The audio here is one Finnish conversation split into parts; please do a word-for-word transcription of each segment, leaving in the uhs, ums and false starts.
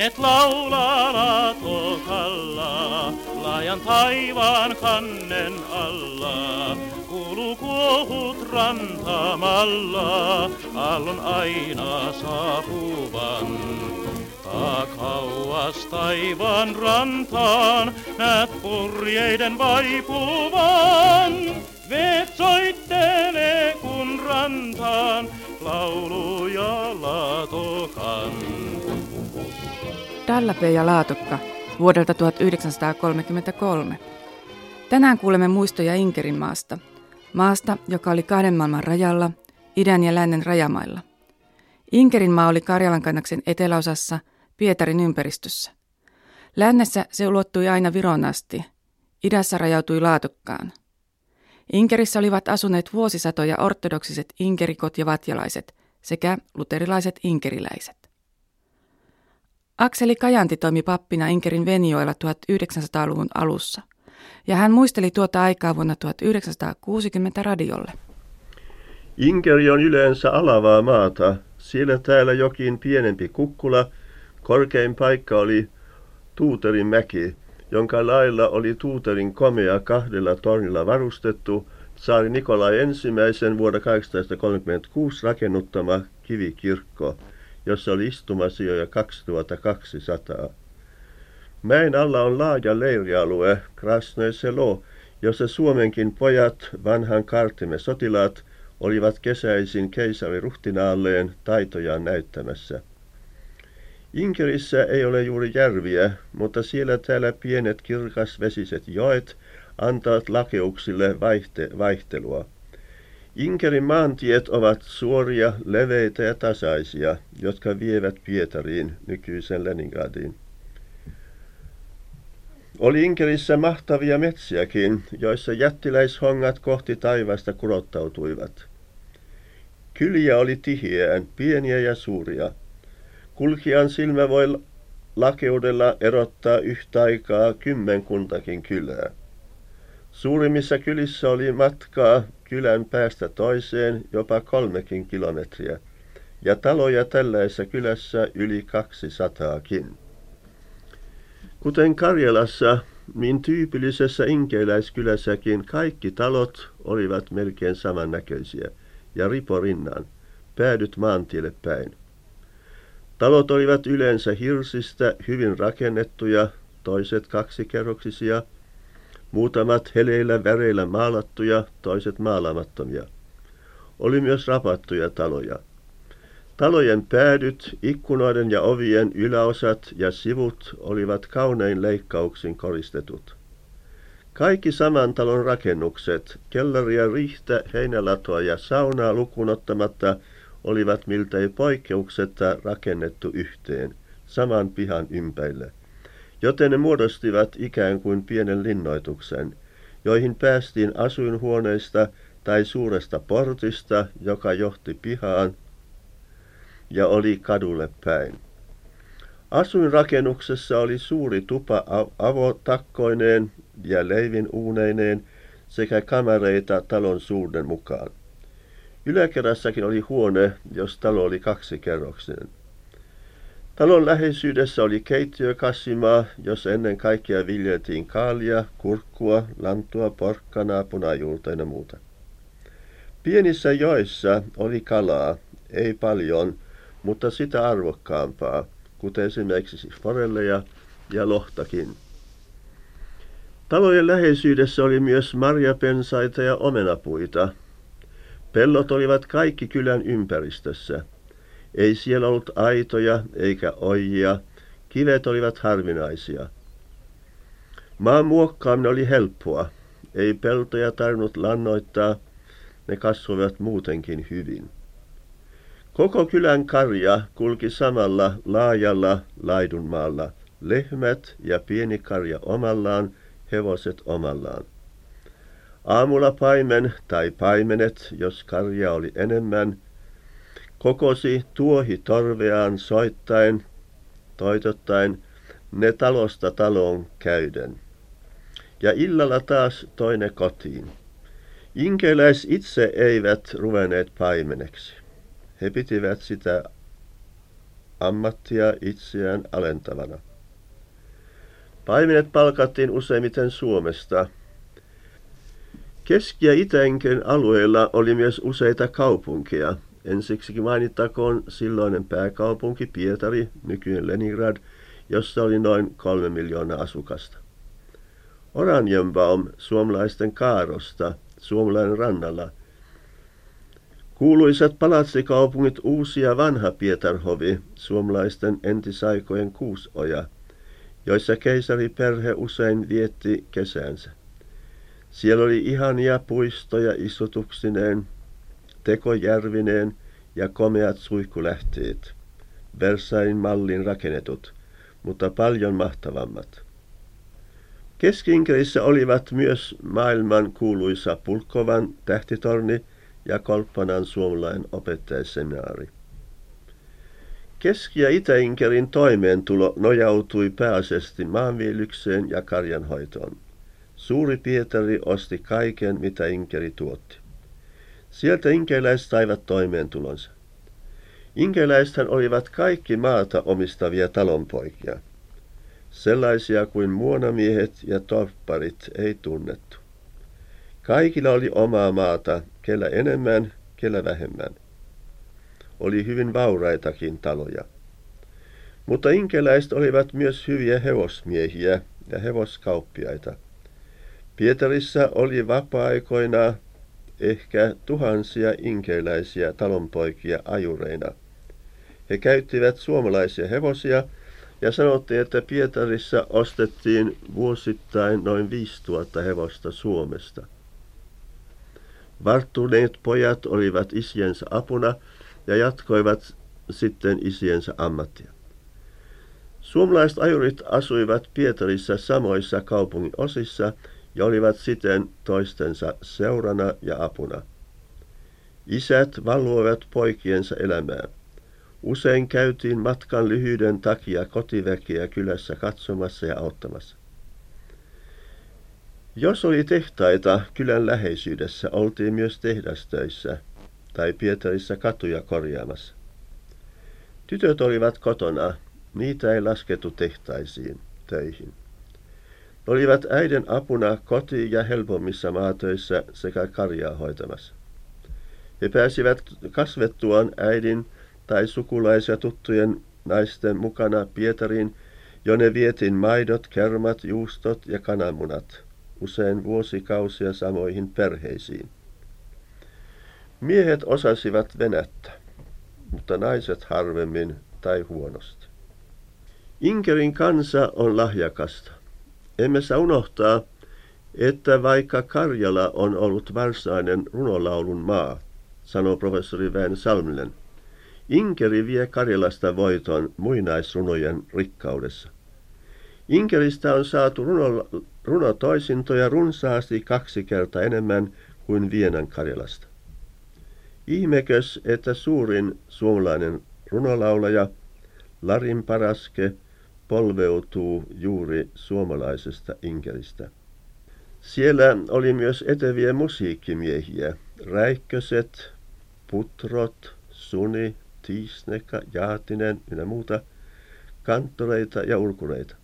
Pienet laulaa laatokalla, laajan taivaan kannen alla. Kuuluu kuohut rantamalla, aallon aina saapuvan. Ta kauas taivaan rantaan, näet purjeiden vaipuvan. Veet soittelee kun rantaan, laulu ja laatokan. Dallapää ja Laatokka vuodelta tuhatyhdeksänsataakolmekymmentäkolme. Tänään kuulemme muistoja Inkerinmaasta. Maasta, joka oli kahden maailman rajalla, idän ja lännen rajamailla. Inkerinmaa oli Karjalan-kannaksen eteläosassa, Pietarin ympäristössä. Lännessä se ulottui aina Viroon asti. Idässä rajautui Laatokkaan. Inkerissä olivat asuneet vuosisatoja ortodoksiset inkerikot ja vatjalaiset sekä luterilaiset inkeriläiset. Akseli Kajanti toimi pappina Inkerin Venjoella tuhatyhdeksänsataaluvun alussa, ja hän muisteli tuota aikaa vuonna tuhatyhdeksänsataakuusikymmentä radiolle. Inkeri on yleensä alavaa maata, siellä täällä jokin pienempi kukkula, korkein paikka oli Tuuterin mäki, jonka lailla oli Tuuterin komea kahdella tornilla varustettu tsaari Nikolai ensimmäisen vuonna tuhatkahdeksansataakolmekymmentäkuusi rakennuttama kivikirkko, jossa oli istumasijoja kaksituhattakaksisataa. Mäen alla on laaja leirialue, Krasnoe Selo, jossa Suomenkin pojat, vanhan kartimme sotilaat, olivat kesäisin keisari ruhtinaalleen taitojaan näyttämässä. Inkerissä ei ole juuri järviä, mutta siellä täällä pienet kirkasvesiset joet antavat lakeuksille vaihte- vaihtelua. Inkerin maantiet ovat suoria, leveitä ja tasaisia, jotka vievät Pietariin, nykyisen Leningradiin. Oli Inkerissä mahtavia metsiäkin, joissa jättiläishongat kohti taivasta kurottautuivat. Kyliä oli tiheään, pieniä ja suuria. Kulkijan silmä voi lakeudella erottaa yhtä aikaa kymmenkuntakin kylää. Suurimmissa kylissä oli matkaa kylän päästä toiseen jopa kolmekin kilometriä, ja taloja tällaisessa kylässä yli kaksisataakin. Kuten Karjalassa, niin tyypillisessä inkeriläiskylässäkin kaikki talot olivat melkein samannäköisiä ja riporinnan, päädyt maantielle päin. Talot olivat yleensä hirsistä hyvin rakennettuja, toiset kaksikerroksisia, muutamat heleillä väreillä maalattuja, toiset maalamattomia. Oli myös rapattuja taloja. Talojen päädyt, ikkunoiden ja ovien yläosat ja sivut olivat kaunein leikkauksin koristetut. Kaikki saman talon rakennukset, kellaria, riihtä, heinälatoa ja saunaa lukuun ottamatta, olivat miltei poikkeuksetta rakennettu yhteen, saman pihan ympärille, joten ne muodostivat ikään kuin pienen linnoituksen, joihin päästiin asuinhuoneista tai suuresta portista, joka johti pihaan ja oli kadulle päin. Asuinrakennuksessa oli suuri tupa avotakkoineen ja leivin uuneineen sekä kamareita talon suurten mukaan. Yläkerrassakin oli huone, jos talo oli kaksikerroksinen. Talon läheisyydessä oli keittiökassimaa, jossa ennen kaikkea viljeltiin kaalia, kurkkua, lantua, porkkanaa, punajuurta ja muuta. Pienissä joissa oli kalaa, ei paljon, mutta sitä arvokkaampaa, kuten esimerkiksi forelleja ja lohtakin. Talojen läheisyydessä oli myös marjapensaita ja omenapuita. Pellot olivat kaikki kylän ympäristössä. Ei siellä ollut aitoja eikä ojia, kivet olivat harvinaisia. Maan muokkaaminen oli helppoa. Ei peltoja tarvinnut lannoittaa, ne kasvoivat muutenkin hyvin. Koko kylän karja kulki samalla laajalla laidunmaalla, lehmät ja pieni karja omallaan, hevoset omallaan. Aamulla paimen tai paimenet, jos karjaa oli enemmän, kokosi tuohi torveaan soittaen, toitottaen, ne talosta taloon käyden. Ja illalla taas toinen kotiin. Inkeläis itse eivät ruvenneet paimeneksi. He pitivät sitä ammattia itseään alentavana. Paimenet palkattiin useimmiten Suomesta. Keski- ja Itä-Inkerin alueilla oli myös useita kaupunkeja. Ensiksi mainittakoon silloinen pääkaupunki Pietari, nykyinen Leningrad, jossa oli noin kolme miljoonaa asukasta. Oranienbaum suomalaisten Kaarosta, Suomlainen rannalla. Kuuluisat palatsikaupungit Uusi ja Vanha Pietarhovi, suomalaisten entisaikojen Kuusoja, joissa keisariperhe usein vietti kesänsä. Siellä oli ihania puistoja istutuksineen, tekojärvineen ja komeat suihkulähteet, Versaillin mallin rakennetut, mutta paljon mahtavammat. Keski-Inkerissä olivat myös maailman kuuluisa Pulkkovan tähtitorni ja Kolppanan suomalainen opettajaseminaari. Keski- ja Itä-Inkerin toimeentulo nojautui pääasiassa maanviljelykseen ja karjanhoitoon. Suuri Pietari osti kaiken, mitä Inkeri tuotti. Sieltä inkeläiset saivat toimeentulonsa. Inkeläisethän olivat kaikki maata omistavia talonpoikia. Sellaisia kuin muonamiehet ja torpparit ei tunnettu. Kaikilla oli omaa maata, kellä enemmän, kellä vähemmän. Oli hyvin vauraitakin taloja. Mutta inkeläiset olivat myös hyviä hevosmiehiä ja hevoskauppiaita. Pietarissa oli vapaa-aikoina ehkä tuhansia inkeläisiä talonpoikia ajureina. He käyttivät suomalaisia hevosia ja sanottiin, että Pietarissa ostettiin vuosittain noin viisituhatta hevosta Suomesta. Varttuneet pojat olivat isiensä apuna ja jatkoivat sitten isiensä ammattia. Suomalaiset ajurit asuivat Pietarissa samoissa kaupungin osissa ja olivat siten toistensa seurana ja apuna. Isät valvoivat poikiensa elämää. Usein käytiin matkan lyhyyden takia kotiväkeä kylässä katsomassa ja auttamassa. Jos oli tehtaita kylän läheisyydessä, oltiin myös tehdastöissä tai Pietarissa katuja korjaamassa. Tytöt olivat kotona, niitä ei laskettu tehtaisiin töihin. Ne olivat äidin apuna koti- ja helpommissa maatöissä sekä karjaa hoitamassa. He pääsivät kasvettuaan äidin tai sukulaisia tuttujen naisten mukana Pietariin, jonne vietiin maidot, kermat, juustot ja kananmunat, usein vuosikausia samoihin perheisiin. Miehet osasivat venättä, mutta naiset harvemmin tai huonosti. Inkerin kansa on lahjakasta. Emme saa unohtaa, että vaikka Karjala on ollut varsinainen runolaulun maa, sanoo professori Väinö Salminen, Inkeri vie Karjalasta voiton muinaisrunojen rikkaudessa. Inkeristä on saatu runo, runotoisintoja runsaasti kaksi kertaa enemmän kuin Vienan Karjalasta. Ihmekös, että suurin suomalainen runolaulaja Larin Paraske polveutuu juuri suomalaisesta Inkeristä. Siellä oli myös eteviä musiikkimiehiä, Räikköset, Putrot, Suni, Tiisneka, Jaatinen ynnä muuta, kanttoreita ja urkureita.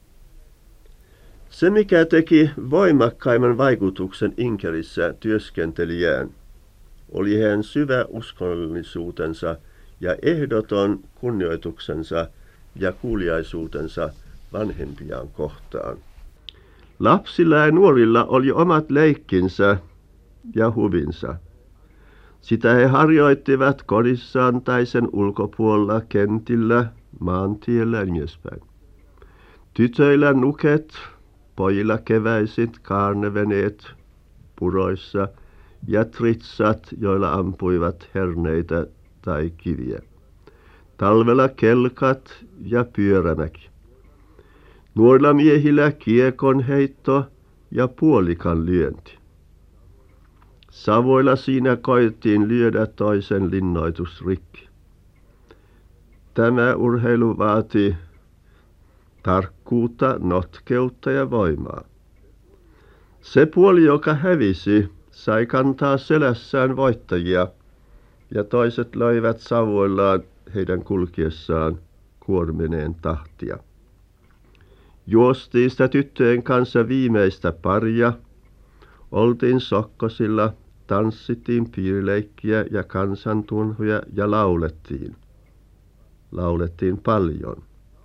Se, mikä teki voimakkaimman vaikutuksen Inkerissä työskentelijään, oli hän syvä uskonnollisuutensa ja ehdoton kunnioituksensa ja kuuliaisuutensa vanhempiaan kohtaan. Lapsilla ja nuorilla oli omat leikkinsä ja huvinsa. Sitä he harjoittivat kodissaan tai sen ulkopuolella, kentillä, maantiellä ja niin edespäin. Tytöillä nuket, pojilla keväisit, kaarneveneet puroissa ja tritsat, joilla ampuivat herneitä tai kiviä. Talvella kelkat ja pyörämäki. Nuorilla miehillä kiekon heitto ja puolikan lyönti. Savoilla siinä koettiin lyödä toisen linnoitus rikki. Tämä urheilu vaati tarkkuutta, notkeutta ja voimaa. Se puoli, joka hävisi, sai kantaa selässään voittajia, ja toiset löivät savoillaan heidän kulkiessaan kuormineen tahtia. Juostiin sitä tyttöjen kanssa viimeistä paria, oltiin sokkosilla, tanssittiin piirileikkiä ja kansantunhuja ja laulettiin. Laulettiin paljon.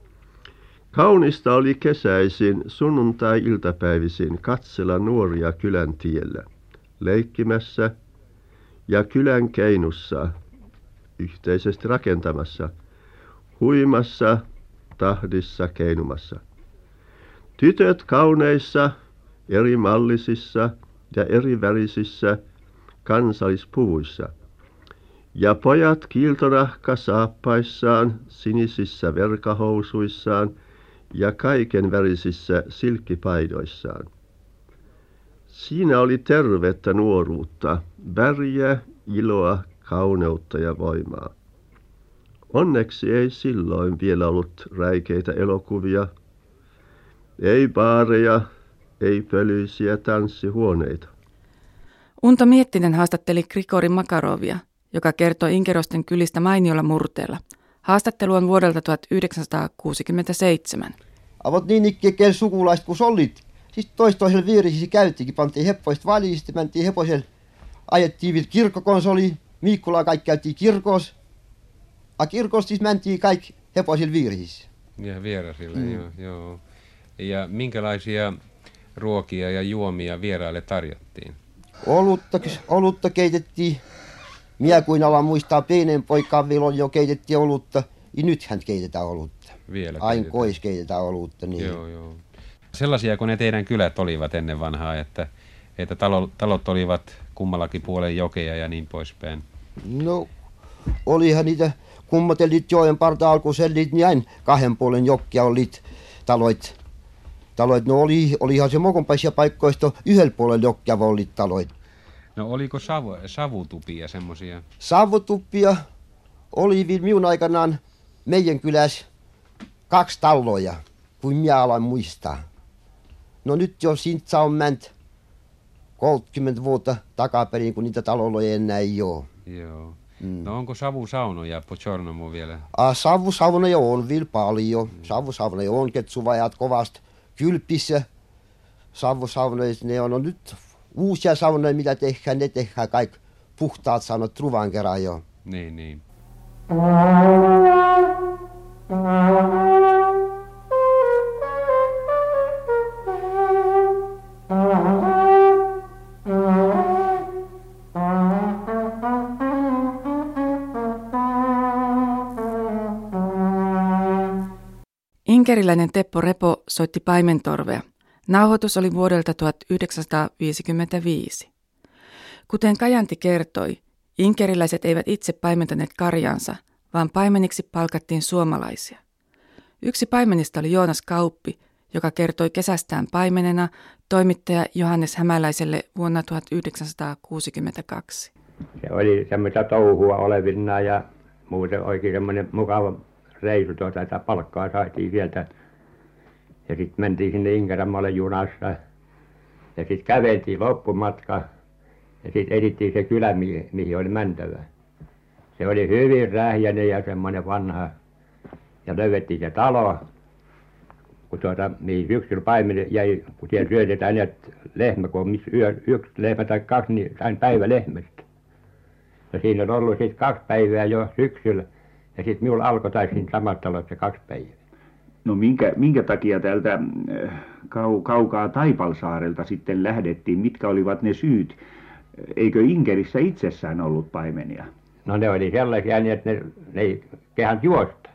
Kaunista oli kesäisin sunnuntai-iltapäivisin katsella nuoria kylän tiellä, leikkimässä ja kylän keinussa, yhteisesti rakentamassa, huimassa tahdissa keinumassa. Tytöt kauneissa, eri mallisissa ja eri värisissä kansallispuvuissa, ja pojat kiiltonahka saappaissaan, sinisissä verkahousuissaan ja kaiken värisissä silkkipaidoissaan. Siinä oli tervettä nuoruutta, väriä, iloa, kauneutta ja voimaa. Onneksi ei silloin vielä ollut räikeitä elokuvia, ei baareja, ei pölyisiä tanssihuoneita. Unto Miettinen haastatteli Grigori Makarovia, joka kertoi Inkerosten kylistä mainiolla murteella. Haastattelu on vuodelta tuhatyhdeksänsataakuusikymmentäseitsemän. Avot niin ikkeä sukulaiset kun sollit. Siis toistoisella vierisissä käyttikin, pantiin hepoista väliin, sitten mentiin heposella, ajettiin vielä kirkkokonsoli, Miikkulaa kaikki käytiin kirkos. A kirkossa siis mentiin kaikki heposilla vierisissä. Ja vierasille, mm. joo, joo. Ja minkälaisia ruokia ja juomia vieraille tarjottiin? Olutta, olutta keitettiin. Minä kuin alan muistaa pienen poikaan vielä jo keitettiin olutta. Ja nythän keitetään olutta. Vielä aina kois keitetään olutta. Niin. Joo, joo. Sellaisia kuin ne teidän kylät olivat ennen vanhaa, että, että talo, talot olivat kummallakin puolen jokea ja niin poispäin. No, olihan niitä kummotellit joen parta alkusellit, niin aina kahden puolen jokkia olit taloit. Taloit, no oli, olihan se mokonpaisia paikkoista yhdellä puolella jokkia olit taloit. No oliko savu, savutupia semmoisia? Savutupia oli vielä minun aikanaan meidän kylässä kaksi taloja, kuin minä alan muistaa. No nyt jo siitä on mennyt kolmekymmentä vuotta takaperin, kun niitä taloja enää ei ole. Joo. Mm. No onko savusaunoja po Tjornomo vielä? A, savusaunoja on vielä paljon. Mm. Savusaunoja on, ketsuvajat kovasti kylpissä. Savusaunoja, ne on no nyt uusia saunoja, mitä tehdään, ne tehdään kaikki puhtaat saunat truvan kerran jo. Niin, niin. Inkeriläinen Teppo Repo soitti paimentorvea. Nauhoitus oli vuodelta tuhatyhdeksänsataaviisikymmentäviisi. Kuten Kajanti kertoi, inkeriläiset eivät itse paimentaneet karjansa, vaan paimeniksi palkattiin suomalaisia. Yksi paimenista oli Joonas Kauppi, joka kertoi kesästään paimenena toimittaja Johannes Hämäläiselle vuonna tuhatyhdeksänsataakuusikymmentäkaksi. Se oli semmoista touhua olevinaan ja muuten oikein semmoinen mukava reisu tuota, että palkkaa saatiin sieltä. Ja sitten mentiin sinne Inkeramaalle junassa ja sitten käveltiin loppumatka ja sitten edittiin se kylä, mihin, mihin oli mentävä. Se oli hyvin rähjäinen ja semmoinen vanha ja löydettiin se talo, kun tuota, mihin syksyllä paimen jäi, kun siellä syötetään niin, että lehmä, kun on missä yö, yksi lehmä tai kaksi, niin aina päivä lehmästä. Ja siinä on ollut sitten kaksi päivää jo syksyllä ja sitten minulla alkoi taisi siinä samassa talossa kaksi päivää. No minkä, minkä takia täältä kau, kaukaa Taipalsaarelta sitten lähdettiin? Mitkä olivat ne syyt? Eikö Inkerissä itsessään ollut paimenia? No ne oli sellaisia niin, että ne, ne ei kehannut juosta.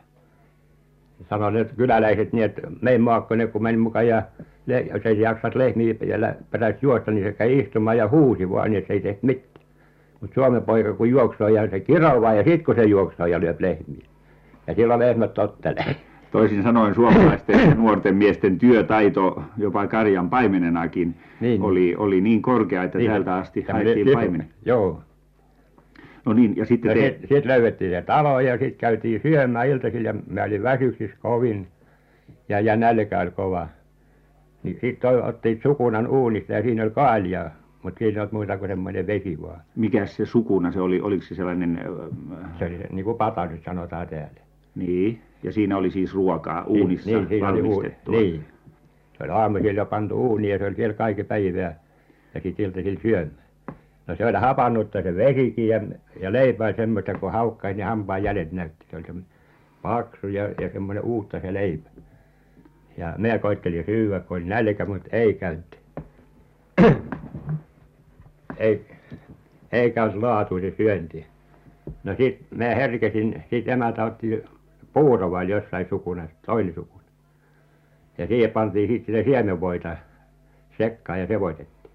Sanoi ne kyläläiset niin, että me maakkoinen kun meni mukaan ja le, jos ei jaksat lehmiä ja peräisi juosta, niin se käy istumaan ja huusi vaan, niin se ei tehty mitään. Mutta Suomen poika kun juoksoo ja se kiroaa ja sitten kun se juoksoo ja lyö lehmiä. Ja silloin lehmät tottelee. Toisin sanoen suomalaisten nuorten miesten työtaito jopa karjan paimenenakin niin, oli, oli niin korkea, että niin, täältä asti haettiin paimenen. Joo. No niin, ja sitten no te... Sitten sit löydettiin se talo ja sitten käytiin syömään iltaisin ja mä olin väsyksissä kovin ja, ja nälkä oli kova. Niin sitten ottiin sukunan uunista ja siinä oli kaaljaa, mutta siinä ei ollut muuta kuin semmoinen vesi vaan. Mikäs se sukuna se oli? Oliko se sellainen... Se oli se, niin kuin patasit sanotaan täällä. Niin. Ja siinä oli siis ruokaa uunissa niin, siinä oli uuni, valmistettua. niin. Se oli aamusilla jo pantu uuniin ja se oli siellä kaikki päivää ja sitten iltasilla syömään. No se oli hapannutta se vesikin ja, ja leipä oli semmoista kun haukkaisi niin hampaan jäljet näytti. Se oli semmoinen paksu ja, ja semmoinen uutta se leipä. Ja minä koettelin syödä kun oli nälkä mutta ei käynyt. ei, ei käynyt laatu se syönti. No sitten minä herkesin, sitten emäntä otti puuroa jossain sukuna, toinen sukuna. Ja siihen pantiin sitten sitä siemenvoita sekaan ja sekoitettiin.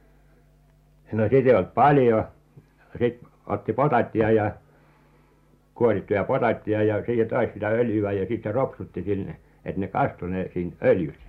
No sitä ei ollut paljon. Sitten otti potattia ja kuorittuja potattia ja siihen taisi sitä öljyä ja sitten ropsutti sinne, että ne kastui ne siinä öljyssä.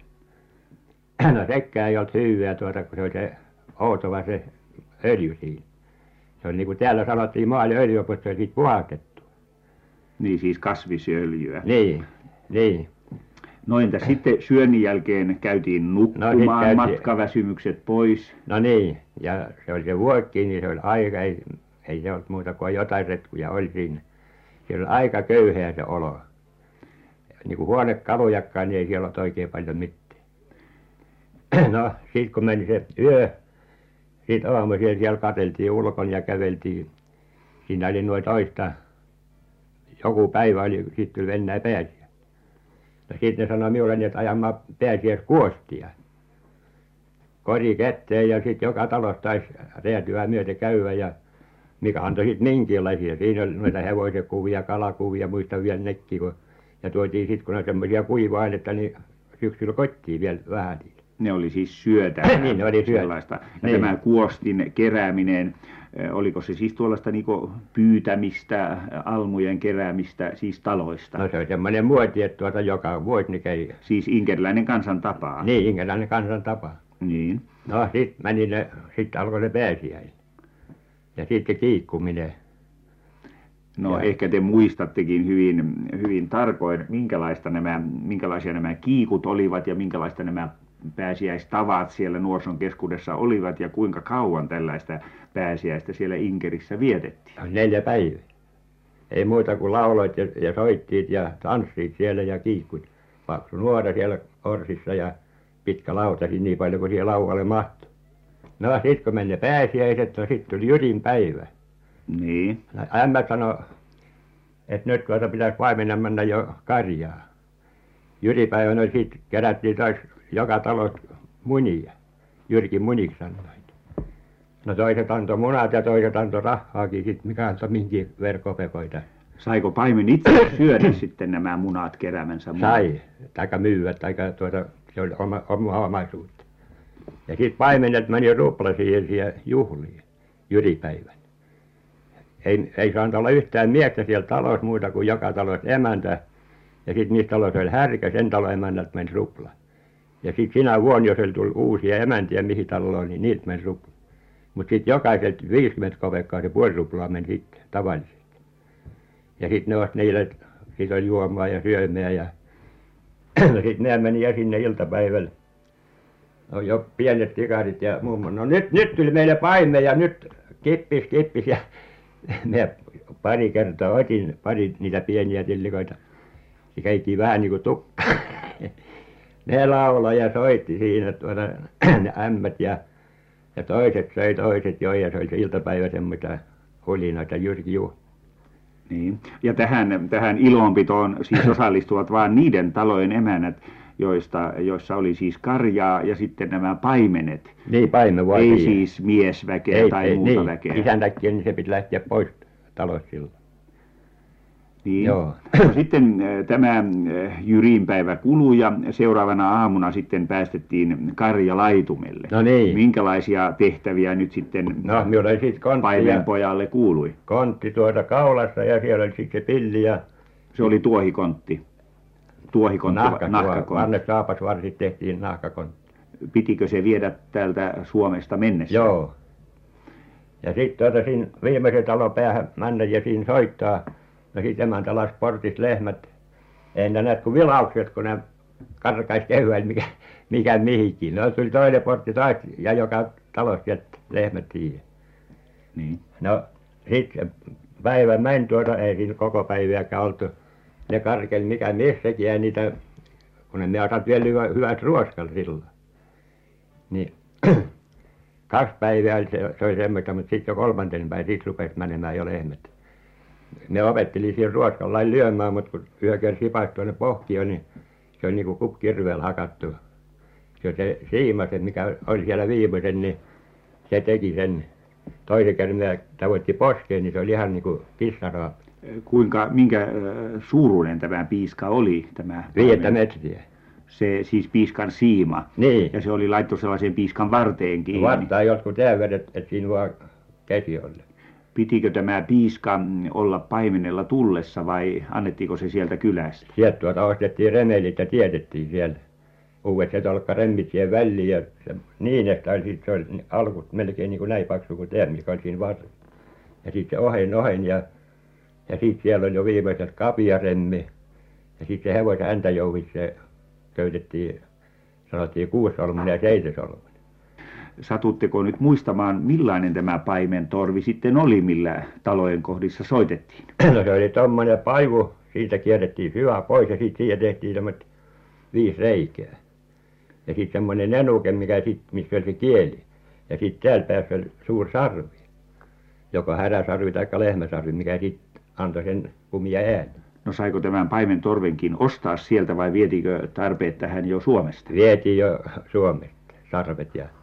No sekään ei ollut hyvää tuota, kun se oli se outova se öljy siinä. Se oli niin kuin täällä sanottiin maaliöljyä, mutta se oli siitä puhdistettu. Niin siis kasvisöljyä. Niin, niin. No entä sitten syönnin jälkeen käytiin nukkumaan, No, sit käytiin- matkaväsymykset pois. No niin, ja se oli se vuokki, niin se oli aika, ei, ei se ollut muuta kuin jotain retkuja oli siinä. Se oli aika köyhää se olo. Niin kuin huonekalujakaan, niin ei siellä ollut oikein paljon mitään. No, sitten kun meni se yö, sitten aamusella siellä katseltiin ulkon ja käveltiin. Siinä oli noin toista, joku päivä oli, sitten tuli Venäjä pääsiäinen. No sitten ne sanoi minulle, niin että ajamme pääsiäiskuostia. Kori käteen ja sitten joka talossa taisi räätyä myöten käydä ja mikä antoi sitten minkälaisia. Siinä oli noita hevosenkuvia, kalakuvia, muistan vielä nekin. Kun, ja tuotiin sitten, kun on semmoisia kuiva-ainetta, niin syksyllä kotiin vielä vähän niitä. Ne oli siis syötä. Niin, ne oli syötä. Sellaista. Ja Niin. tämä kuostin kerääminen, eh, oliko se siis tuollaista niinku pyytämistä, almujen keräämistä, siis taloista? No se on semmoinen muoti, että tuota joka vuosi ne käy. Siis inkeriläinen kansan tapaa. Niin, inkäläinen kansan tapa. Niin. No sitten meni ne, sitten alkoi se pääsiäinen. Ja sitten kiikkuminen. No Ja- ehkä te muistattekin hyvin, hyvin tarkoin, minkälaista nämä, minkälaisia nämä kiikut olivat ja minkälaista nämä pääsiäistavat siellä nuorison keskuudessa olivat ja kuinka kauan tällaista pääsiäistä siellä Inkerissä vietettiin. Neljä päivää. Ei muuta kuin lauloit ja, ja soittiit ja tanssit siellä ja kiikkuit. Paksu nuora siellä orsissa ja pitkä lautasi niin paljon kuin siihen laualle mahtui. No sitten kun meni ne pääsiäiset, no sitten tuli Jyrin päivä. Niin. No, ämmä sanoi, että nyt tuota pitäisi paimenan mennä jo karjaan. Jyripäivänä oli sitten kerättiin taas joka talosta munia. Jyrkin muniksi sanoivat. No toiset antoi munat ja toiset antoi rahaakin sitten, mikä antoi minkin verkkopekoita. Saiko paimen itse syödä sitten nämä munat keräämänsä munat? Sai, taikka myydä, taikka tuota, se oli oma, oma omaisuutta. Ja sitten paimenet meni ruplasiin siihen juhliin, jyripäivän. Ei, ei saanut olla yhtään miestä siellä talossa muuta kuin joka talossa emäntä. Ja sitten niissä taloissa oli härkä, sen talon emännät meni rupla. Ja sitten sinä vuonna, jos oli tullut uusia emäntiä mihin taloon, niin niitä meni rupla. Mutta sitten jokaiselta viisikymmentä kopekkaa se puoli ruplaa meni sitten tavallisesti. Ja sitten ne osti niille, siitä oli juomaa ja syömää ja no sitten nämä meni ja sinne iltapäivällä. No jo pienet tikarit ja mummo, no nyt, nyt tuli meille paime ja nyt kippis, kippis ja minä pari kertaa otin pari niitä pieniä tillikoita. Se keitti vähän niin kuin tukka. Ne lauloi ja soitti siinä tuota ne ämmät ja ja toiset söi, toiset joi ja se oli se iltapäivä semmoista hulinoita Jyrki juhli. Niin. Ja tähän, tähän ilonpitoon siis osallistuvat vain niiden talojen emännät, joista, joissa oli siis karjaa ja sitten nämä paimenet. Niin, paime vaan Ei siihen. siis miesväkeä Ei, tai ei, muuta niin. väkeä. Isäntäkin, niin se piti lähteä pois talosta silloin. Niin. Joo. No sitten äh, tämä äh, Jyrin päivä kului ja seuraavana aamuna sitten päästettiin karjalaitumelle. No niin. Minkälaisia tehtäviä nyt sitten No, minulla oli sitten kontti, ja, paimenpojalle kuului? kontti tuota kaulassa ja siellä oli sitten se pilli ja Se oli tuohikontti. Tuohikontti, nahkakontti. nahkakontti. Vanne saapasvarsit tehtiin nahkakontti. Pitikö se viedä täältä Suomesta mennessä? Joo. Ja sitten tuota siinä viimeisen talon päähän mennä ja siinä soittaa. No sitten emäntä las portista lehmät. Ei ne näet kuin vilaukset, kun ne karkaisi keväällä mikä, mikä mihinkin. No tuli toinen portti taas ja joka talossa jätti lehmät siihen. Niin. No sitten päivä meni tuota, ei siinä koko päivääkään oltu. ne karkeli mikä missäkin ja niitä kun en minä osannut vielä hyvä, hyvät ruoskalla silloin niin kaksi päivää oli se se oli semmoista mutta sitten jo kolmantena päivänä sitten rupesi menemään jo lehmät ne opetteli siinä ruoskalla lailla lyömään mutta kun yhden kerran sipasi tuonne pohkioon niin se oli niin kuin kuppi kirveellä hakattu se se siima se mikä oli siellä viimeisen niin se teki sen toisen kerran minä tavoitti poskeen niin se oli ihan niin kuin kissaraapi. Kuinka, minkä äh, suuruinen tämä piiska oli? Tämä viidettä metriä. Se siis piiskan siima. Niin. Ja se oli laittu sellaisen piiskan varteen kiinni. Vartaa jotkut tämän verran, että siinä vaan käsi oli. Pitikö tämä piiska olla paimenella tullessa vai annettiinko se sieltä kylästä? Sieltä tuota ostettiin remelit ja tiedettiin siellä. Uudet setolkkaremmit siihen väliin ja se, niin, että oli, sit, se oli alkut melkein niin kuin näin paksu kuin tämä, mikä oli siinä varressa. Ja sitten se ohen ohen ja, ja sitten siellä oli jo viimeiset kapiaremmi. Ja sitten se hevosen häntäjouvit se köytettiin, sanottiin kuusisolmunen ja seitsemänsolmunen. Satutteko nyt muistamaan, millainen tämä paimentorvi sitten oli, millä talojen kohdissa soitettiin? No se oli tommoinen paivu, siitä kierrettiin syvä pois ja sitten siihen tehtiin tämmöistä viisi reikää. Ja sitten semmoinen nenuke, mikä sit, missä oli se kieli. Ja sitten täällä päässä oli suuri sarvi, joko häräsarvi tai lehmäsarvi, mikä sitten antoi sen kumia ääni. No saiko tämän paimentorvenkin ostaa sieltä vai vietikö tarpeet tähän jo Suomesta? Vietiin jo Suomesta, sarvet ja...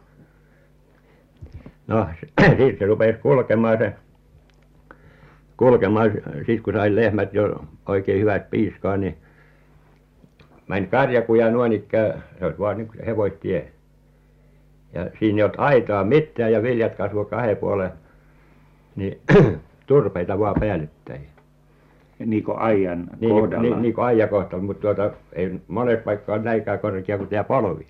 No sitten se rupesi kulkemaan se, kulkemaan, sitten kun sai lehmät jo oikein hyvät piiskaa, niin meni karjakuja noin ikään, se olisi vaan niin kuin se hevostie. Ja siinä ei ollut aitaa mitään ja viljat kasvoi kahden puolen, niin turpeita vaan päällyttäin. Niin kuin aian niin, kohdalla? Niin, niin kuin aian kohdalla, mutta tuota, ei monessa paikkaa ole näinkään korkea kuin tämä polvi.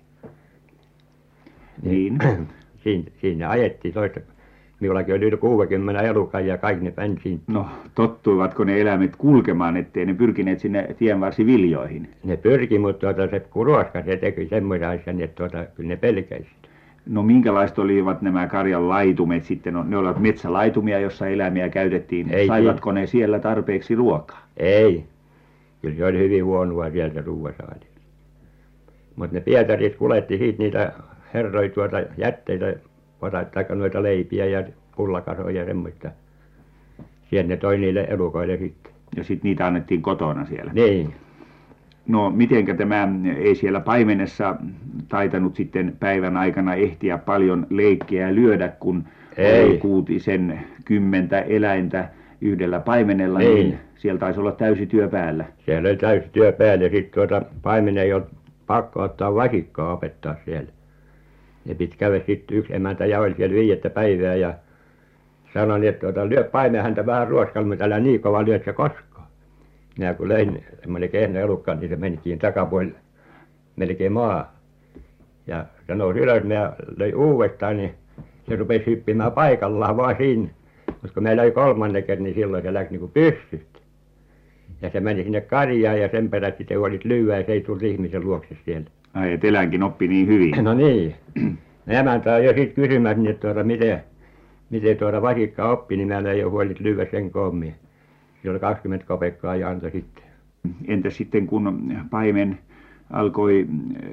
Niin. Siinä, siinä ajettiin toista. Minullakin oli yli kuusikymmentä elukaa ja kaikki ne meni siinä. No, tottuivatko ne eläimet kulkemaan, ettei ne pyrkineet sinne tienvarsiviljoihin? Ne pyrki, mutta tuota, se Kuroska se teki semmoisen asian, että tuota, kyllä ne pelkäsi. No minkälaista olivat nämä karjan laitumet sitten? No, ne olivat metsälaitumia, jossa eläimiä käytettiin. Ei, Saivatko ne siellä tarpeeksi ruokaa? Ei. Kyllä se oli hyvin huonoa sieltä ruuasaali. Mutta ne Pietarit kuljetti siitä niitä herroja tuota jätteitä, tai noita leipiä ja pullakasoja ja semmoista. Siellä ne toi niille elukoille sitten. Ja sitten niitä annettiin kotona siellä? Niin. No mitenkä tämä ei siellä paimenessa taitanut sitten päivän aikana ehtiä paljon leikkiä ja lyödä, kun ei. Kuutisen kymmentä eläintä yhdellä paimenella, niin. niin siellä taisi olla täysi työ päällä. Siellä oli täysi työ päällä ja sitten tuota paimenen ei ollut pakko ottaa vasikkaa opettaa siellä. Ne piti käydä sitten yksi emäntä ja oli siellä viidettä päivää ja sanoi, että tuota, lyö paimeen häntä vähän ruoskalla, mutta älä niin kova lyöt se koskaan. Minä kun löin semmoinen kehno elukka, niin se menikin takapuolelle melkein maa. Ja se nousi ylös, minä löin uudestaan, niin se rupesi hyppimään paikallaan vaan siinä. Mutta kun meillä oli kolmannen kerran, niin silloin se lähti niin kuin pyssystä. Ja se meni sinne karjaan ja sen perästä sitten huolit lyödä ja se ei tullut ihmisen luokse siellä. Ai, et eläinkin oppi niin hyvin. No niin. Emäntä on jo sitten kysymässä, niin että tuota, miten, miten tuota vasikka oppi, niin meillä ei ole huolit lyödä sen koommin. Sillä oli kaksikymmentä kopekkaa ja antoi sitten. Entä sitten kun paimen alkoi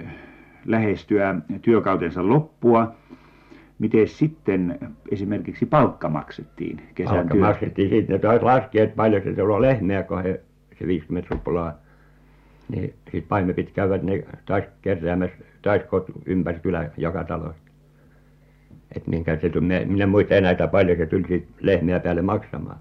lähestyä työkautensa loppua, miten sitten esimerkiksi palkka maksettiin kesän Palkka työstä? maksettiin sitten, ne taisi laskea, että paljon se tuolla lehmiä, kun he, se viisikymmentä ruplaa. Niin sitten paimen piti käydä, ne taisi keräämässä, taisi ympäri kylä joka talosta. Että minkä se tuli, minä en muista enää, että paljon se tuli siitä lehmiä päälle maksamaan.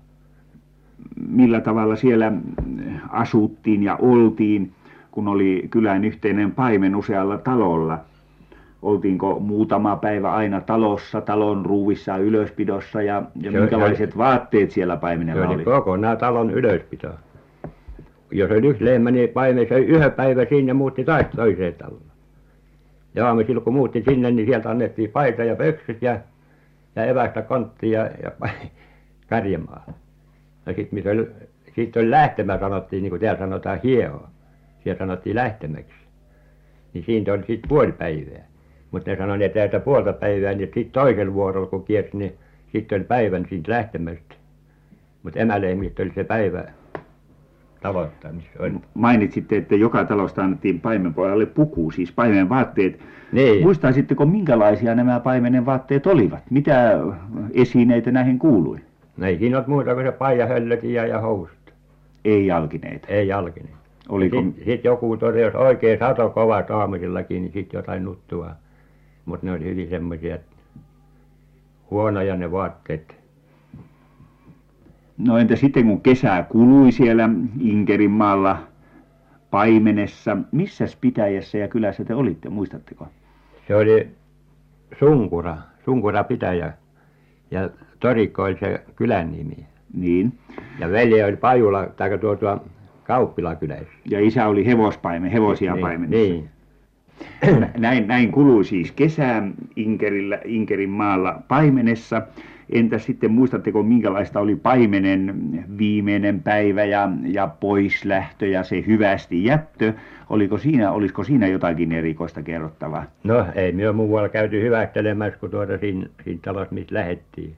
Millä tavalla siellä asuttiin ja oltiin, kun oli kylän yhteinen paimen usealla talolla? Oltiinko muutama päivä aina talossa, talon ruuvissa ylöspidossa ja, ja Se- minkälaiset se- vaatteet siellä Se paimenella oli oli? kokonaan talon ylöspito. Jos oli yksi lehmä, niin paimen söi yhden päivän siinä ja muutti taas toiseen taloon. Ja aamusilla kun muutti sinne, niin sieltä annettiin paita ja pöksyt ja, ja evästä konttia ja, ja karjamaa. No sitten missä oli, sitten oli lähtemä sanottiin, niin kuin täällä sanotaan hieho. Siellä sanottiin lähtemäksi. Niin siitä oli sitten puoli päivää. Mutta ne sanoi, että täältä puolta päivää, niin sitten toisella vuorolla kun kiersi, niin sitten oli päivän siitä lähtemästä. Mutta emälehmistä oli se päivä talosta, missä oli. Mainitsitte, että joka talosta annettiin paimenpojalle puku, siis paimen vaatteet. Niin. Muistaisitteko, minkälaisia nämä paimenen vaatteet olivat? Mitä esineitä näihin kuului? No ei siinä ole muuta kuin se paijahöllökin ja, ja housut. Ei jalkineita. Ei jalkineita. Oliko... Sitten sit joku todella, jos oikein sato kovat aamusillakin, niin sitten jotain nuttua. Mutta ne oli hyvin semmoisia huonoja ne vaatteet. No entä sitten kun kesä kului siellä Inkerinmaalla paimenessa, missäs pitäjässä ja kylässä te olitte, muistatteko? Se oli Sunkura, Sunkura pitäjä ja Torikko oli se kylän nimi. Niin. Ja veli oli Pajula, tai tuo tuo Kauppilakylässä. Ja isä oli hevospaimen, hevosia niin, paimenissa. Niin. Näin, näin kului siis kesä Inkerillä, Inkerinmaalla paimenessa. Entä sitten muistatteko, minkälaista oli paimenen viimeinen päivä ja, ja poislähtö ja se hyvästi jättö? Oliko siinä, olisiko siinä jotakin erikoista kerrottavaa? No ei me muualla käyty hyvästelemässä kuin tuota siinä, siinä talossa, missä lähdettiin.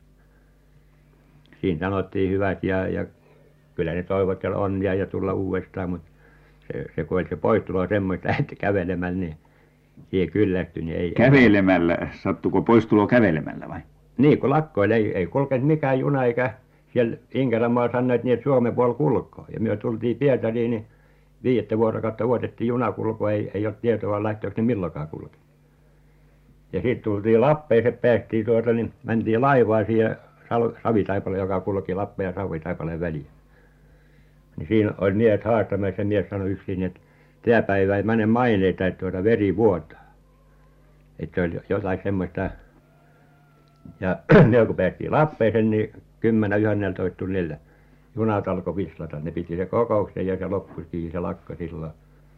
Siinä sanottiin hyvät ja, ja kyllä ne toivotella onnea ja tulla uudestaan, mutta se, se kun oli se poistulo semmoista, että kävelemällä, niin siihen kyllästyi. Niin ei, kävelemällä? Sattuko poistulo kävelemällä vai? Niin, kun lakkoille ei, ei kulkenut mikään juna, eikä siellä Inkeranmaalla sanoit niin, että Suomen puolella kulkoo. Ja me tultiin Pietariin, niin viidettä vuorokautta odotettiin junakulkoa, ei, ei ole tietoa laittoiko ne milloinkaan kulki. Ja sitten tultiin Lappeeseen, päästiin tuota, niin mentiin laivaan siihen Savitaipale, joka kulki Lappeen ja Savitaipaleen väliin. Niin siinä oli mies haastamassa ja mies sanoi yksin, että tämä päivä ei mene maineita, että tuota veri vuotaa. Että oli jotain semmoista. Ja me kun päästiin Lappeeseen, niin kymmenen yhdentoista tunnilla junat alkoi vislata. Ne piti se kokouksen ja se loppuikin se lakko silloin.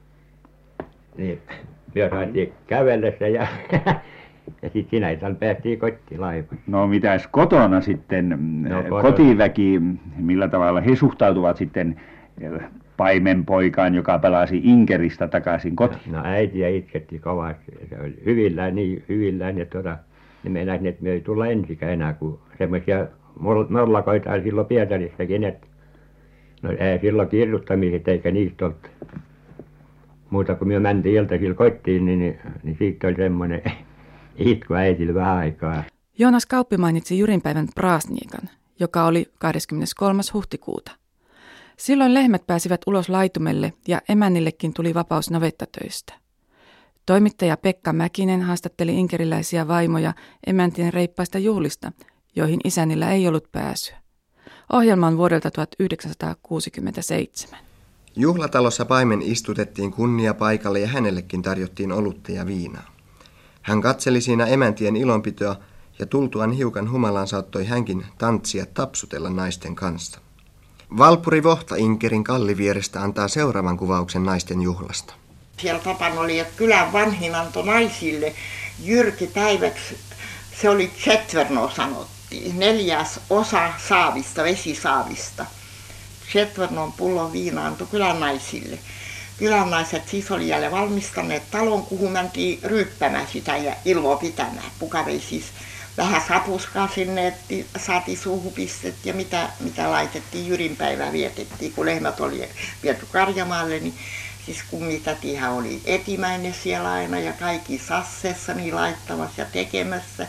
Niin me saatiin kävellessä ja, ja sitten sinä iltana päästiin kotiin laivaan. No mitäs kotona sitten, no, kotona. Kotiväki, millä tavalla he suhtautuvat sitten paimenpoikaan, joka pelasi Inkeristä takaisin kotiin? No äitiä itketti kovasti. Se oli hyvillään niin hyvillään, että tuota, ne meinasi, että me ei tulla ensikään enää, kun semmoisia mollakoita oli silloin Pietarissakin, että no ei silloin kirjoittamiset eikä niistä ollut muuta, kun me mentiin iltasilla kotiin, niin, niin, niin siitä oli semmoinen itku äitillä vähän aikaa. Joonas Kauppi mainitsi Jurinpäivän Praasniikan, joka oli kahdeskymmeneskolmas huhtikuuta. Silloin lehmät pääsivät ulos laitumelle ja emännillekin tuli vapaus navettatöistä. Toimittaja Pekka Mäkinen haastatteli inkeriläisiä vaimoja emäntien reippaista juhlista, joihin isännillä ei ollut pääsyä. Ohjelma on vuodelta tuhatyhdeksänsataakuusikymmentäseitsemän. Juhlatalossa paimen istutettiin kunnia paikalle ja hänellekin tarjottiin olutta ja viinaa. Hän katseli siinä emäntien ilonpitoa ja tultuaan hiukan humalaan saattoi hänkin tanssia tapsutella naisten kanssa. Valppuri Vohta Inkerin kallivierestä antaa seuraavan kuvauksen naisten juhlasta. Siellä tapana oli, että kylän vanhin antoi naisille jyrkipäiväksi, se oli Tsetverno sanottiin, neljäs osa saavista, vesisaavista. Tsetvernon pullon viina antoi kylän naisille. Kylän naiset siis oli jälleen valmistaneet talon, kuhun mentiin ryyppämään sitä ja ilmoa pitämään. Puka vei siis vähän sapuskaa sinne, että saatiin suuhupistet ja mitä, mitä laitettiin, Jyrinpäivää vietettiin, kun lehmät oli viety karjamaalle, niin siis kummitätihän oli etimäinen siellä aina ja kaikki sasseessa niin laittamassa ja tekemässä.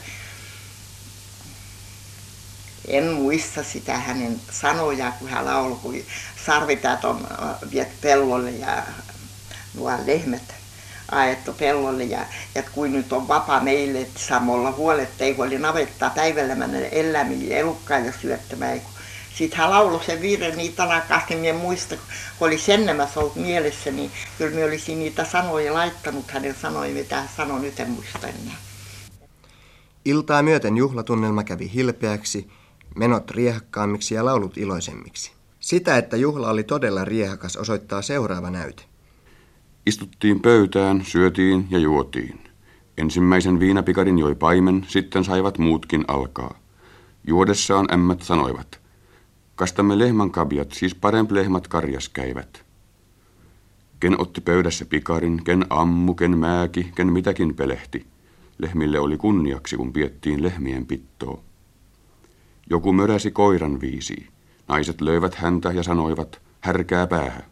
En muista sitä hänen sanojaan, kun hän lauloi, kun sarvipäät on viety pellolle ja nuo lehmät ajettu pellolle ja että kuin nyt on vapaa meille, että saamme olla huoletta, ei huoli navettaa päivällä mennä eläimiä elukkaa ja syöttämään. Sitten hän lauloi sen viiden niitä alakaasti, minä muista, kun olisi ennemmässä ollut mielessä, niin kyllä minä olisin niitä sanoja laittanut hänen sanoja, mitä hän sanoi, nyt en muista enää. Iltaa myöten juhlatunnelma kävi hilpeäksi, menot riehakkaammiksi ja laulut iloisemmiksi. Sitä, että juhla oli todella riehakas, osoittaa seuraava näyte. Istuttiin pöytään, syötiin ja juotiin. Ensimmäisen viinapikarin joi paimen, sitten saivat muutkin alkaa. Juodessaan ämmät sanoivat, kastamme lehmän kaviat, siis parempi lehmät karjas käyvät. Ken otti pöydässä pikarin, ken ammu, ken määki, ken mitäkin pelehti. Lehmille oli kunniaksi, kun piettiin lehmien pittoa. Joku möräsi koiran viisiin. Naiset löivät häntä ja sanoivat, härkää päähän.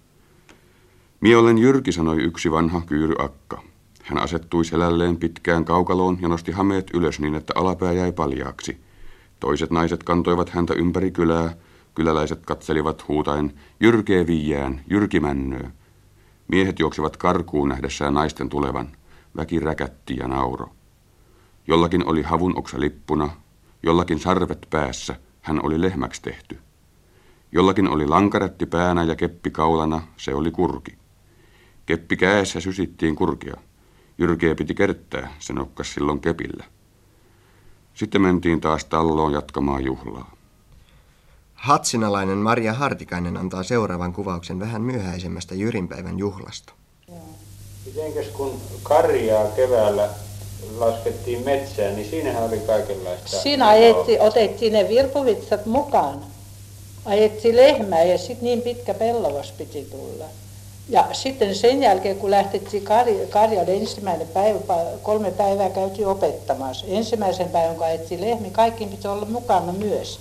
Mie olen Jyrki, sanoi yksi vanha kyyryakka. Hän asettui selälleen pitkään kaukaloon ja nosti hameet ylös niin, että alapää jäi paljaaksi. Toiset naiset kantoivat häntä ympäri kylää. Kyläläiset katselivat huutaen, Jyrkee viiään, Jyrki männöö. Miehet juoksivat karkuun nähdessään naisten tulevan. Väki räkätti ja nauro. Jollakin oli havun oksa lippuna, jollakin sarvet päässä, hän oli lehmäksi tehty. Jollakin oli lankarätti päänä ja keppi kaulana, se oli kurki. Keppi kädessä sysittiin kurkia. Jyrkeä piti kerttää, se nokkas silloin kepillä. Sitten mentiin taas talloon jatkamaan juhlaa. Hatsinalainen Maria Hartikainen antaa seuraavan kuvauksen vähän myöhäisemmästä Jyrinpäivän juhlasta. Mitenkäs kun karjaa keväällä laskettiin metsään, niin siinähän oli kaikenlaista. Siinä ajettiin, otettiin ne virpovitsat mukaan. Ajettiin lehmää ja sitten niin pitkä pellavas piti tulla. Ja sitten sen jälkeen, kun lähtettiin karja, karjalle ensimmäinen päivä, kolme päivää käytiin opettamassa. Ensimmäisen päivän, kun ajettiin lehmiä, kaikkiin piti olla mukana myös.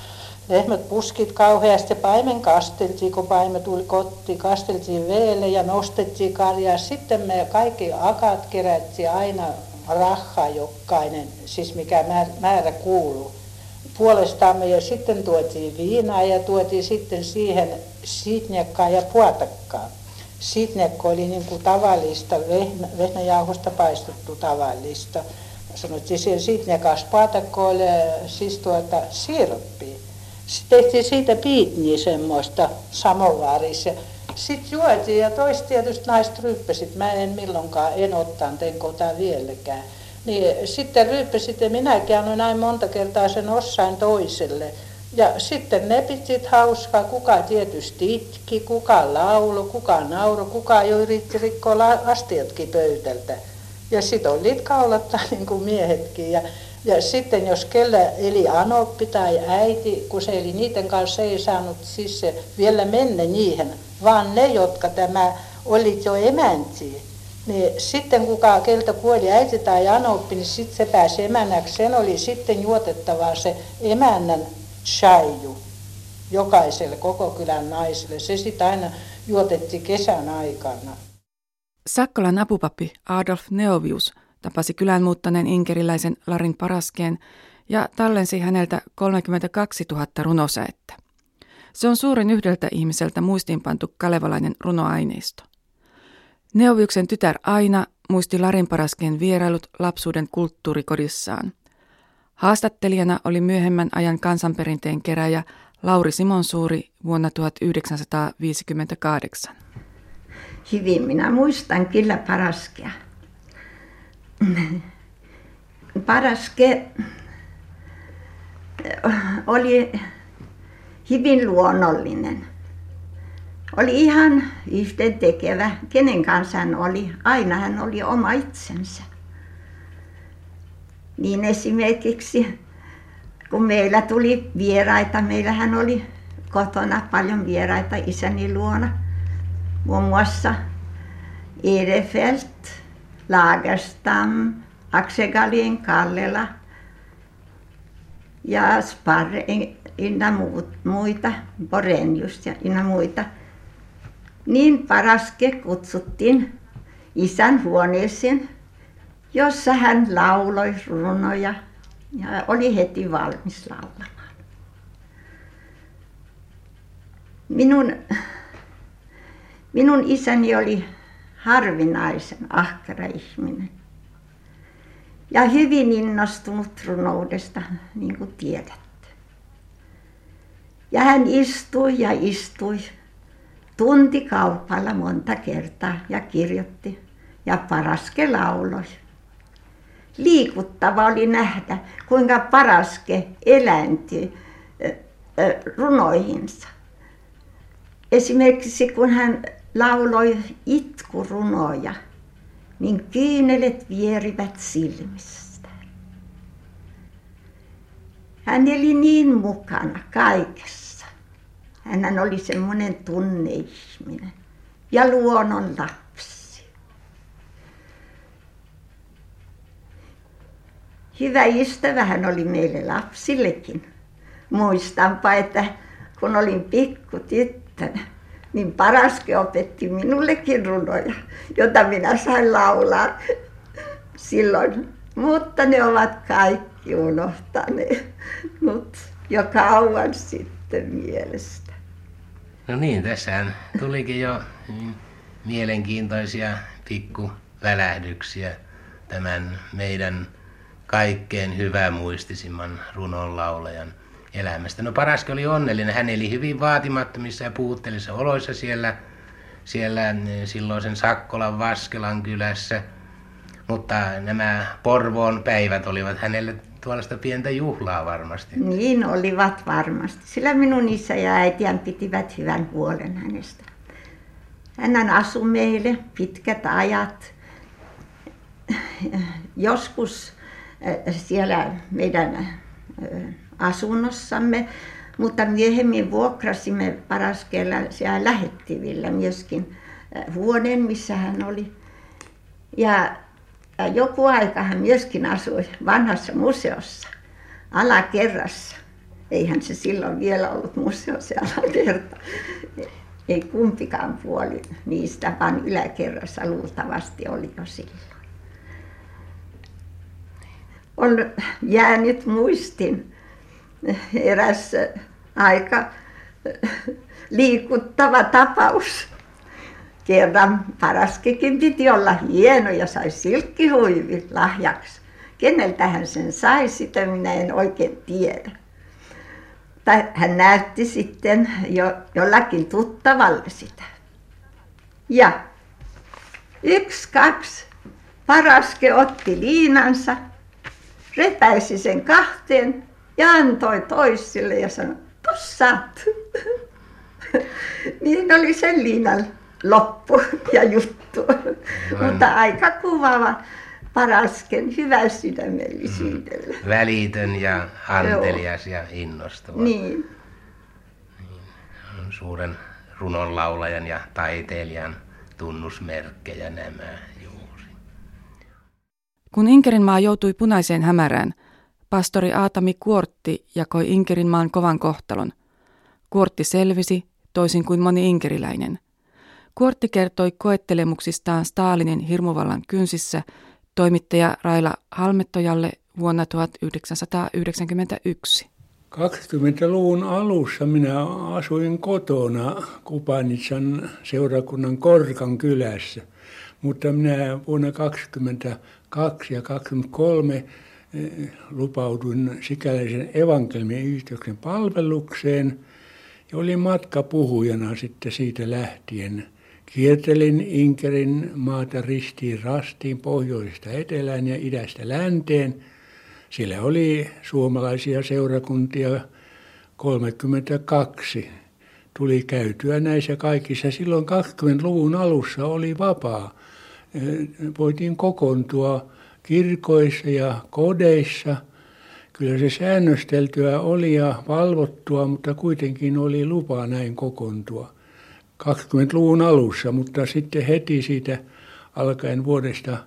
Lehmät puskit kauheasti, paimen kasteltiin, kun paime tuli kotiin, kasteltiin veelle ja nostettiin karjaa. Sitten me kaikki akat kerättiin aina rahaa jokainen, siis mikä määrä kuuluu, puolestamme. Ja sitten tuotiin viinaa ja tuotiin sitten siihen siitnekkaa ja puotakkaa. Siitnekko oli niin kuin tavallista, vehnäjauhosta paistettu tavallista. Sanottiin siihen siitnekas, puotakko oli siis tuota sirppia. Sitten tehtiin siitä piitniä semmoista samovaarissa. Sitten juotiin ja toista tietysti naiset ryyppäsit. Mä en milloinkaan, en ottanut, enkä ota vieläkään. Niin sitten ryyppäsit ja minäkin annoin näin monta kertaa sen ossain toiselle. Ja sitten ne pitivät hauskaa, kuka tietysti itki, kuka laulo, kuka nauro, kuka jo yritti rikkoa astiatkin pöytältä. Ja sitten olivat kaulattaa niin kuin miehetkin. Ja, ja sitten jos kellä eli anoppi tai äiti, kun se eli niiden kanssa, ei saanut siis se vielä mennä niihin, vaan ne, jotka tämä olit jo emäntiä. Niin sitten kuka keltä kuoli äiti tai anoppi, niin sitten se pääsi emännäksi. Sen oli sitten juotettava se emännän shaiju jokaiselle koko kylän naiselle. Se sitten aina juotettiin kesän aikana. Sakkolan apupappi Adolf Neovius tapasi kylän muuttaneen inkeriläisen Larin Paraskeen ja tallensi häneltä kolmekymmentäkaksituhatta runosäettä. Se on suurin yhdeltä ihmiseltä muistiinpantu kalevalainen runoaineisto. Neoviuksen tytär Aina muisti Larin Paraskeen vierailut lapsuuden kulttuurikodissaan. Haastattelijana oli myöhemmän ajan kansanperinteen keräjä Lauri Simonsuuri vuonna tuhatyhdeksänsataaviisikymmentäkahdeksan. Hyvin minä muistan kyllä Paraskea. Paraske oli hyvin luonnollinen. Oli ihan yhdentekevä, kenen kanssa hän oli. Aina hän oli oma itsensä. Niin esimerkiksi kun meillä tuli vieraita, meillähän oli kotona paljon vieraita isäni luona. Muun muassa Edefelt, Lagerstam, Aksegalin, Kallela ja Sparre ynnä muita, Borenius ja ynnä muita. Niin Paraske kutsuttiin isän huoneeseen, jossa hän lauloi runoja ja oli heti valmis laulamaan. Minun, minun isäni oli harvinaisen ahkera ihminen ja hyvin innostunut runoudesta, niin kuin tiedätte. Ja hän istui ja istui tuntikaupalla monta kertaa ja kirjoitti ja Paraske lauloi. Liikuttava oli nähdä, kuinka Paraske elääntyi runoihinsa. Esimerkiksi kun hän lauloi itkurunoja, niin kyynelet vierivät silmistä. Hän eli niin mukana kaikessa. Hän oli semmoinen tunneihminen ja luonnon lapsi. Hyvä ystävä hän oli meille lapsillekin. Muistanpa, että kun olin pikku tyttö, sitten. Niin Paraske opetti minullekin runoja, jota minä sain laulaa silloin. Mutta ne ovat kaikki unohtaneet, mutta jo kauan sitten mielestä. No niin, tässähän tulikin jo mielenkiintoisia pikkuvälähdyksiä tämän meidän kaikkein hyvämuistisimman runonlaulajan elämästä. No Paraske oli onnellinen. Hän eli hyvin vaatimattomissa ja puutteellisissa oloissa siellä, siellä silloisen Sakkolan Vaskelan kylässä. Mutta nämä Porvoon päivät olivat hänelle tuollaista pientä juhlaa varmasti. Niin olivat varmasti, sillä minun isä ja äitiän pitivät hyvän huolen hänestä. Hän asui meille pitkät ajat. Joskus siellä meidän asunnossamme, mutta myöhemmin vuokrasimme Paraskeella siellä lähettivillä myöskin huoneen, missä hän oli. Ja joku aika hän myöskin asui vanhassa museossa, alakerrassa. Eihän se silloin vielä ollut museo se alakerta. Ei kumpikaan puoli niistä, vaan yläkerrassa luultavasti oli jo silloin. On jäänyt muistin eräs aika liikuttava tapaus. Kerran Paraskekin piti olla hieno ja sai silkkihuivi lahjaksi. Keneltä hän sen sai, sitä minä en oikein tiedä. Tai hän näytti sitten jo jollakin tuttavalle sitä. Ja yksi, kaksi, Paraske otti liinansa, repäisi sen kahteen ja antoi toisille ja sanoi, tossa saat. Niin oli sen liinan loppu ja juttu. Mutta aika kuvaava Parasken hyvä sydämellisyydellä. Mm. Välitön ja antelias ja innostuva. Niin. Suuren runonlaulajan ja taiteilijan tunnusmerkkejä nämä juuri. Kun Inkerinmaa joutui punaiseen hämärään, pastori Aatami Kuortti jakoi Inkerinmaan kovan kohtalon. Kuortti selvisi, toisin kuin moni inkeriläinen. Kuortti kertoi koettelemuksistaan Stalinin hirmuvallan kynsissä toimittaja Raila Halmettojalle vuonna tuhatyhdeksänsataayhdeksänkymmentäyksi. kaksikymmentäluvun alussa minä asuin kotona Kupanitsan seurakunnan Korkan kylässä, mutta minä vuonna kaksikymmentäkaksi ja kaksikymmentäkolme lupauduin sikäläisen evankelmin yhteyksen palvelukseen ja olin matkapuhujana sitten siitä lähtien. Kiertelin Inkerin maata ristiin rastiin pohjoisesta etelään ja idästä länteen. Siellä oli suomalaisia seurakuntia kolmekymmentäkaksi. Tuli käytyä näissä kaikissa. Silloin kaksikymmentäluvun alussa oli vapaa. Voitiin kokoontua kirkoissa ja kodeissa. Kyllä se säännösteltyä oli ja valvottua, mutta kuitenkin oli lupa näin kokoontua. kaksikymmentäluvun alussa, mutta sitten heti siitä alkaen vuodesta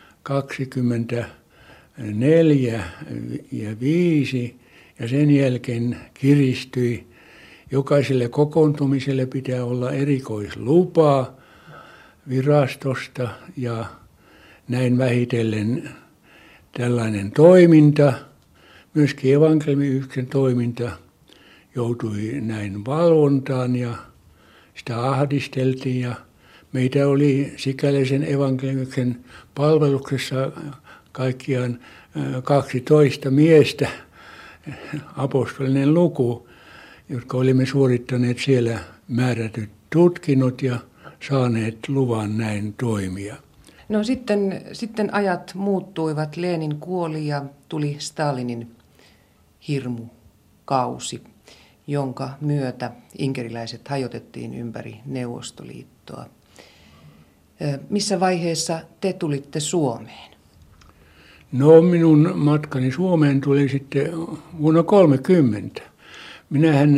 kaksikymmentäneljä ja viisi ja sen jälkeen kiristyi. Jokaiselle kokoontumiselle pitää olla erikoislupa virastosta ja näin vähitellen tällainen toiminta, myöskin evankelmiyhtyksen toiminta joutui näin valvontaan ja sitä ahdisteltiin ja meitä oli sikäläisen evankeliumiksen palveluksessa kaikkiaan kaksitoista miestä, apostolinen luku, jotka olimme suorittaneet siellä määrätyt tutkinnot ja saaneet luvan näin toimia. No sitten, sitten ajat muuttuivat, Lenin kuoli ja tuli Stalinin hirmukausi, jonka myötä inkeriläiset hajotettiin ympäri Neuvostoliittoa. Missä vaiheessa te tulitte Suomeen? No minun matkani Suomeen tuli sitten vuonna kolmekymmentä. Minähän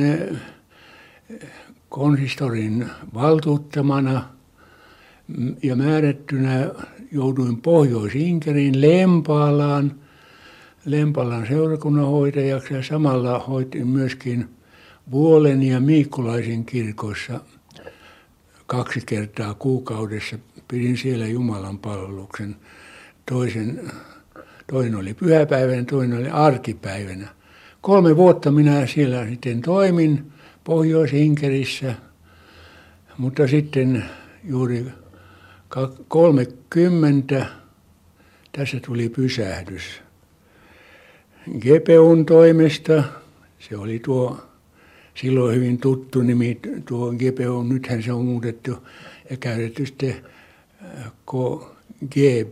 konsistorin valtuuttamana ja määrättynä jouduin Pohjois-Inkeriin Lempaalaan, Lempalan seurakunnanhoitajaksi ja samalla hoitin myöskin Vuolen ja Miikkulaisen kirkossa kaksi kertaa kuukaudessa. Pidin siellä Jumalan palveluksen. Toisen, toinen oli pyhäpäivänä, toinen oli arkipäivänä. Kolme vuotta minä siellä sitten toimin Pohjois-Inkerissä, mutta sitten juuri kolmekymmentä tässä tuli pysähdys. G P U:n toimesta, se oli tuo silloin hyvin tuttu nimi, tuo G P U, nythän se on muutettu ja käytetty sitten K G B,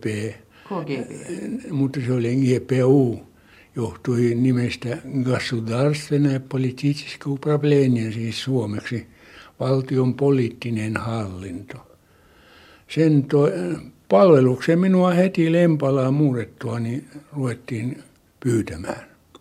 mutta se oli G P U, johtui nimestä Государственное политическое управление, siis suomeksi valtion poliittinen hallinto. Sen to, palveluksen minua heti Lempalaan muutettua, niin ruvettiin pyytämään.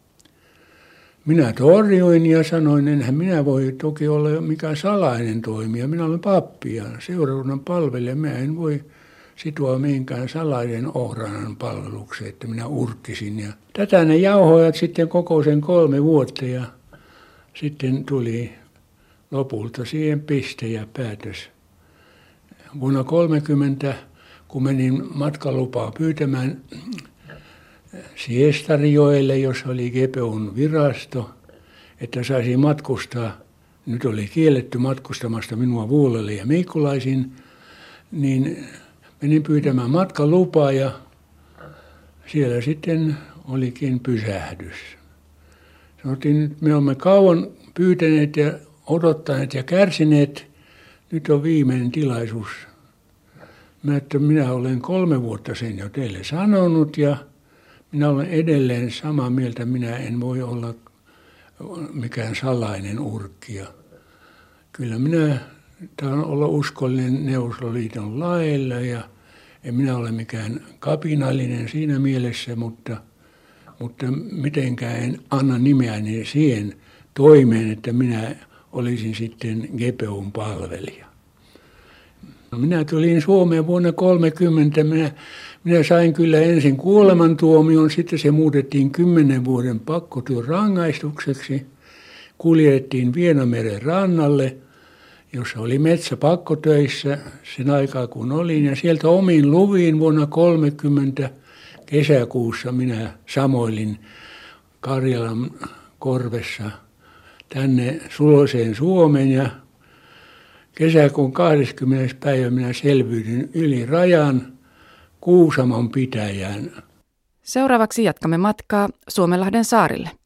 Minä torjuin ja sanoin, enhän minä voi toki olla mikään salainen toimija. Minä olen pappi ja seurakunnan palvelija. Minä en voi sitoa mihinkään salaisen ohranan palvelukseen, että minä urkkisin. Ja tätä ne jauhoivat sitten koko sen kolme vuotta ja sitten tuli lopulta siihen piste ja päätös. Vuonna tuhatyhdeksänsataakolmekymmentä, kun menin matkalupaa pyytämään Siestarjoelle, jossa oli G P U:n virasto, että saisi matkustaa, nyt oli kielletty matkustamasta minua Vuolelle ja Miikkulaisiin, niin menin pyytämään matkalupaa ja siellä sitten olikin pysähdys. Sanottiin, että me olemme kauan pyytäneet ja odottaneet ja kärsineet, nyt on viimeinen tilaisuus. Mä, että minä olen kolme vuotta sen jo teille sanonut ja minä olen edelleen samaa mieltä, minä en voi olla mikään salainen urkkija. Kyllä minä tahdon olla uskollinen Neuvostoliiton lailla ja en minä ole mikään kapinallinen siinä mielessä, mutta, mutta mitenkään en anna nimeäni siihen toimeen, että minä olisin sitten G P U:n palvelija. Minä tulin Suomeen vuonna tuhatyhdeksänsataakolmekymmentä. Minä, minä sain kyllä ensin kuolemantuomion, sitten se muutettiin kymmenen vuoden pakkotyön rangaistukseksi. Kuljettiin Vienameren rannalle, jossa oli metsä pakkotöissä sen aikaa kun olin. Ja sieltä omin luviin vuonna tuhatyhdeksänsataakolmekymmentä kesäkuussa minä samoilin Karjalan korvessa tänne suloiseen Suomeen ja kesäkuun kahdeskymmenes päivä minä selviydyn yli rajan Kuusamon pitäjään. Seuraavaksi jatkamme matkaa Suomenlahden saarille.